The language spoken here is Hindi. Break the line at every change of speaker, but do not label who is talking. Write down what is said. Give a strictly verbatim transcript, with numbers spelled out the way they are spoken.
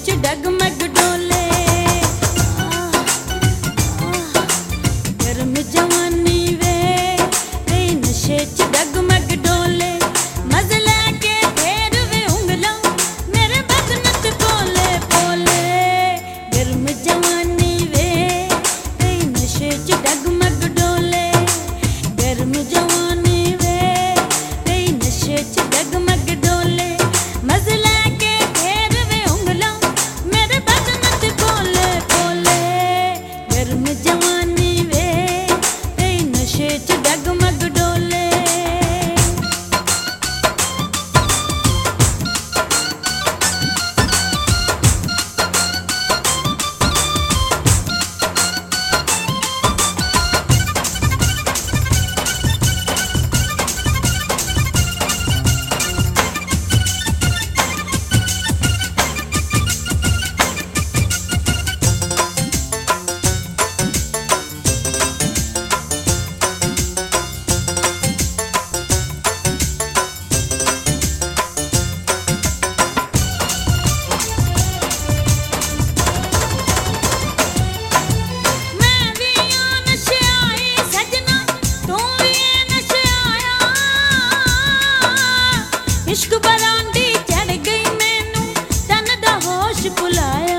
च डगमग डोले। गर्म जवानी वे वे नशे च डगमग डोले। मजे लेके फेर वे उंगला मेरे बदन ते पोले पोले। गर्म जवानी वे वे नशे च डगमग डोले। गर्म जवानी वे वे नशे च डगमग डोले। मजे लेके फेर वे उंगला मेरे बदन ते पोले पोले। गर्म जवानी वे वे नशे च डगमग डोले। इश्क बरांडी चढ़ गई मैनू तन दा होश भुलाया।